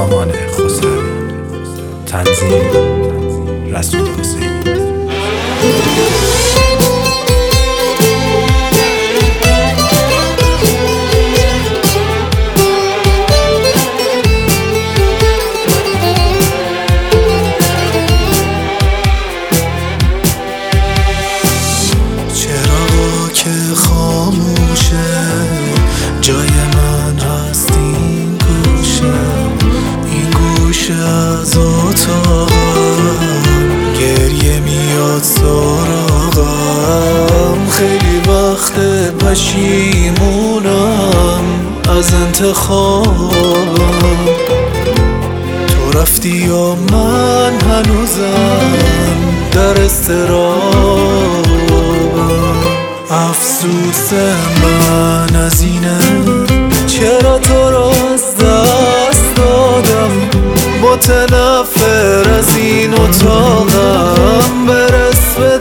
سامان خسروی. تنظیم رسول حسینی. چراغا که خاموشه جای من هست این گوشه از اتاقم، گریه میاد سراغم. خیلی وقت پشیمونم از انتخابم. تو رفتی یا من هنوزم در اضطرابم. افسوس من از اینه چرا تو رو از دست دادم. متنفر از این اتاقم برس به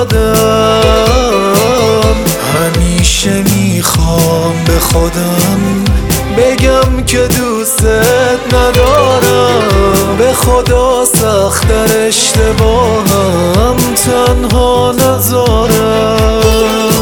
دادم. همیشه میخوام به خودم بگم که دوستت ندارم. به خدا سخت در اشتباهم تنها نذارم.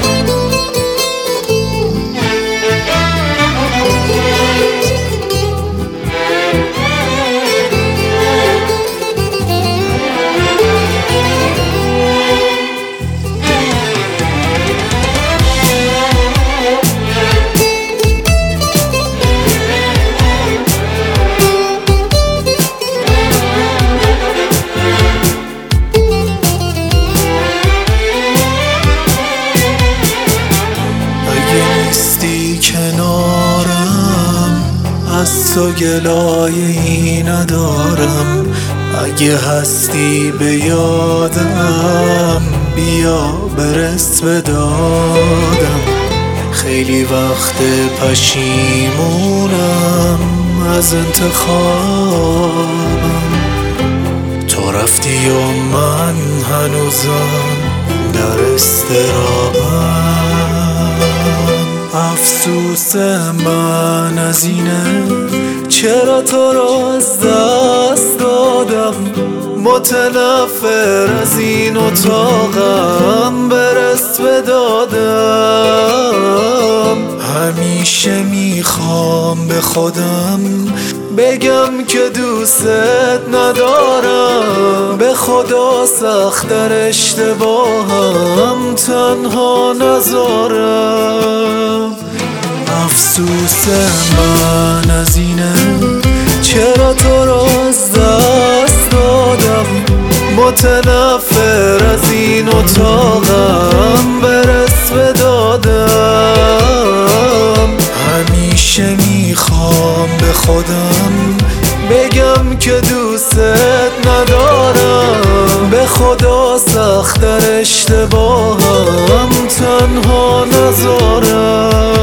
کنارم از تو گلایه‌ای ندارم. اگه هستی به یادم بیا برس به دادم. خیلی وقت پشیمونم از انتخابم. تو رفتی و من هنوزم در اضطرابم. افسوس من از اینه چرا تو رو از دست دادم. متنفر از این اتاقم برس به دادم. همیشه میخوام به خودم بگم که دوستت ندارم. به خدا سخت در اشتباهم تنها نذارم. افسوس من از اینه چرا تو رو از دست دادم. متنفر از این اتاقم برس به دادم. همیشه میخوام به خودم بگم که دوستت ندارم. به خدا سخت در اشتباهم تنها نذارم.